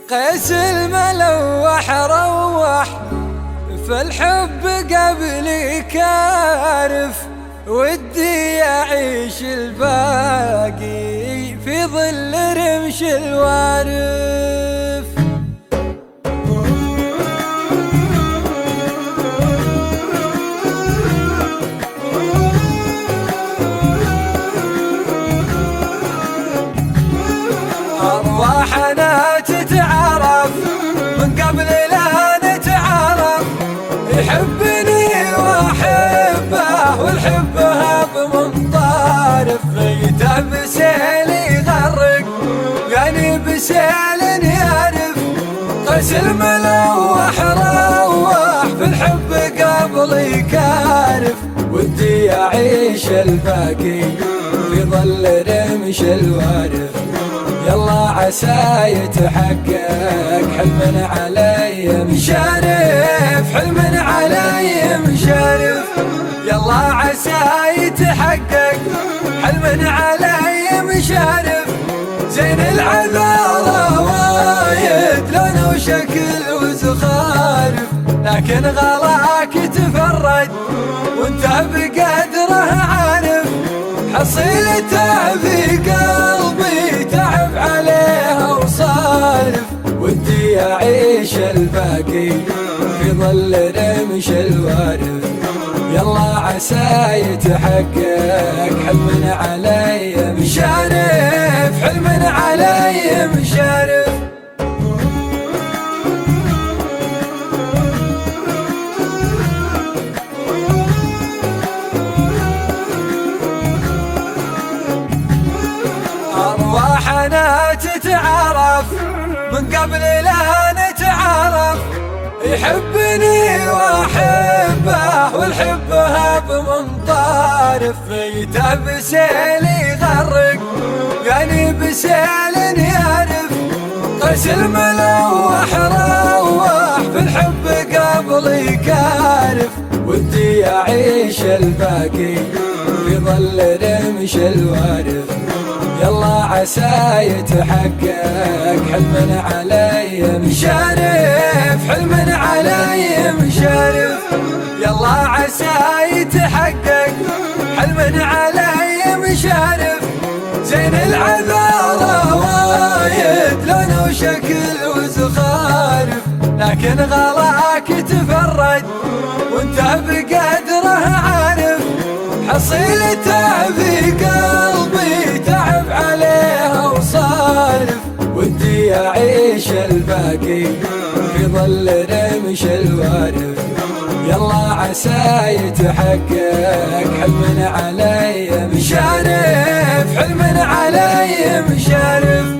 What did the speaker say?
قيس الملوح روح فالحب قبلي كارف، ودي أعيش الباقي في ظل رمش الوارف. أرواحنا تتعرف من قبل لا نتعرف، يحبني وأحبه والحبها بمنطارف. غيته بسيل يغرق يعني بسيل يعرف، قيس الملوح روح في الحب قبلي كارف، ودي أعيش الباقي في ظل رمش الوارف. يلا عسى يتحقق حلم علي مشارف، حلم علي مشارف. يلا عسى يتحقق حلم علي مشارف. زين العذارى وايد لون وشكل وزخارف، لكن غلاك تفرد وانت بقدره عارف. حصيلته في قلبي تعب عليها وصارف، ودي أعيش الباقي في ظل رمش الوارف. يلا عسى يتحقق حلم علي مشارف، حلم علي مشارف. أرواحنا تتعرف من قبل لا نتعرف، يحبني وأحبه والحبها بمنطارف. غيته بسيل يغرق يعني بسيل يعرف، قيس الملوح روح في الحب قبلي كارف، ودي أعيش الباقي في ظل رمش الوارف. يلا عسى يتحقق حلم علي مشارف، حلم علي مشارف. يلا عسى يتحقق حلم علي مشارف. زين العذارى وايد لون وشكل وزخارف، لكن غلاك تفرد وانت بقدره عارف. حصيلته في قلبي تعب عليها وصارف، ودي أعيش الباقي في ظل رمش الوارف. يلا عسى يتحقق حلم علي مشارف، حلم علي مشارف.